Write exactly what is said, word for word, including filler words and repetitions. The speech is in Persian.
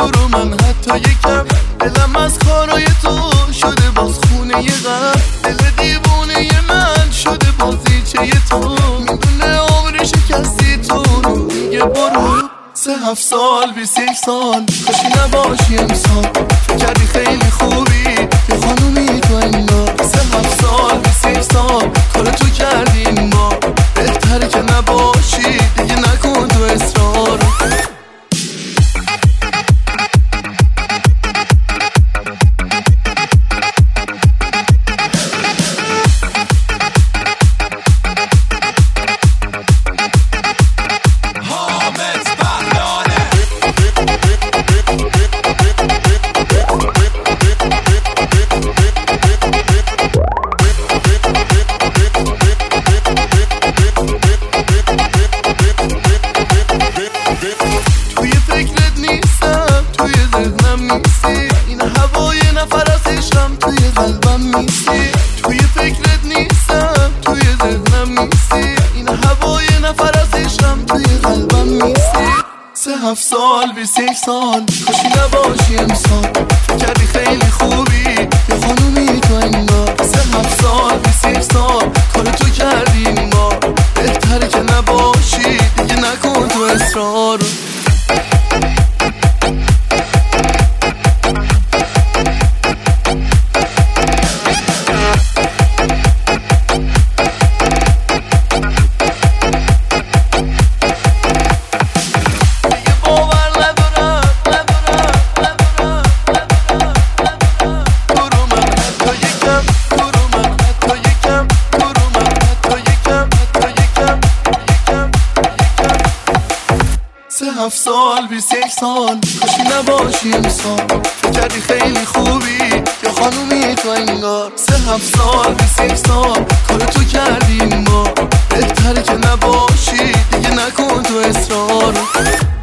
رو من حتی یکم. دلم از کارای تو شده باز خونه ی غم. دل دیوونه من شده بازیچه تو. میدونه عمر شکستی تو رو میگه برو. سه هفت سال بیست یک سال کاشی نباشی امسال. فکر کردی خیلی خوبی یه خانومی تو انگار. سه هفت سال بیست یک سال کار تو کردی این بار. بهتره که نباشی دیگه نکن تو اصرار. توی فکرت نیستم توی ذهنم نیستی. این هوای نفر از عشقم توی قلبم نیستی. توی فکرت نیستم توی ذهنم نیستی. این هوای نفر از عشقم توی قلبم نیستی. سه هفت سال بیست یک سال کاشی نباشی امسال. فکر کردی خیلی خوبی یه خانومی تو انگار. سه هفت سال بیست یک سال کار تو کردی این بار. بهتره که نباشی دیگه نکن تو اصرار. سه هفت سال بیست یک سال کاشی نباشی امسال. فکر کردی خیلی خوبی یا خانومی تو انگار. سه هفت سال بیست یک سال کار تو کردی این بار. بهتره که نباشی دیگه نکن تو اصرار.